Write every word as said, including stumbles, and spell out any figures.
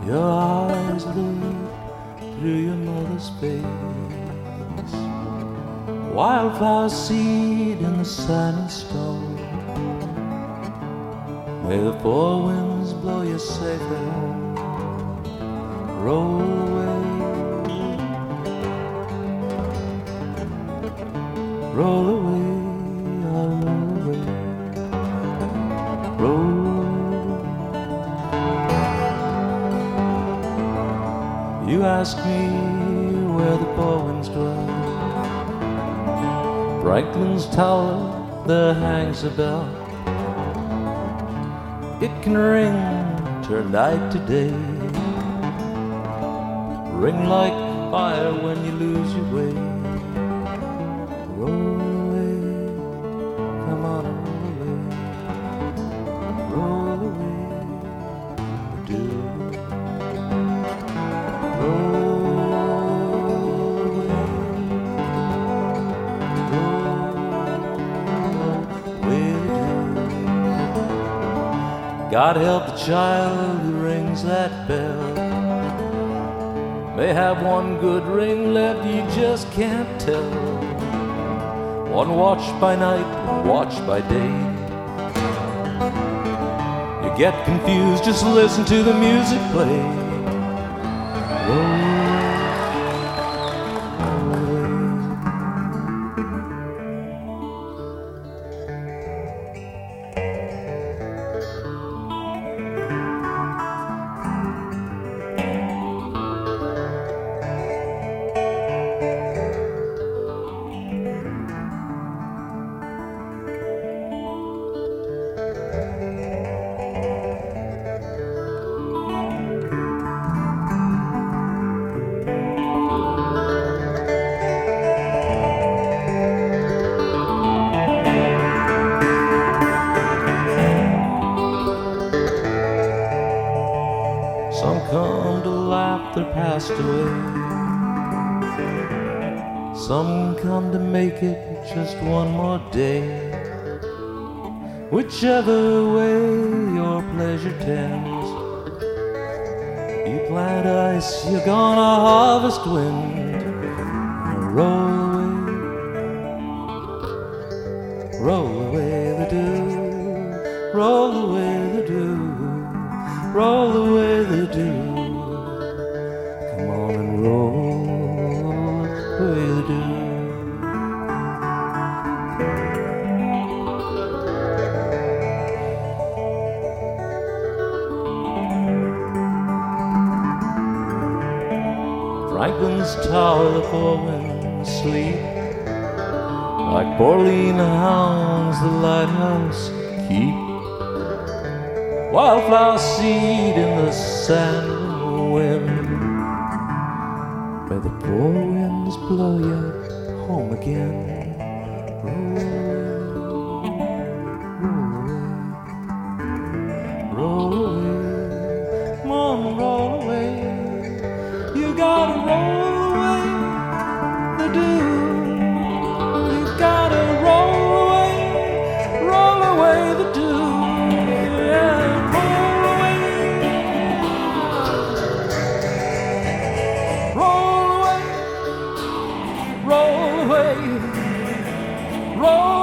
Your eyes look through your mother's face. Wildflower seed in the sand and stone. May the four winds blow you safely home. Roll away, roll away, I'll roll away, roll. You ask me where the four winds dwell. Franklin's tower, there hangs a bell. It can ring, turn night to day. Ring like fire when you lose your way. Roll away, come on and roll away. Roll away, do. Roll away, roll away, do. God help the child who rings that bell. May have one good ring left, you just can't tell. One watch by night, one watch by day. You get confused, just listen to the music play. Roll. Some come to laugh their past away. Some come to make it just one more day. Whichever way your pleasure tends, you plant ice, you're gonna harvest wind. Roll away, roll away the dew, roll away the dew, roll away the dew. Come on and roll away the dew. Franklin's tower, the four winds sleep. Like Pauline hounds, the lighthouse keep. Wildflower seed in the sand and wind. May the four winds blow you home again. Roll, roll away, roll away. Come on, roll away. You gotta roll away the dew. You gotta roll away, roll away the dew. Roll away, roll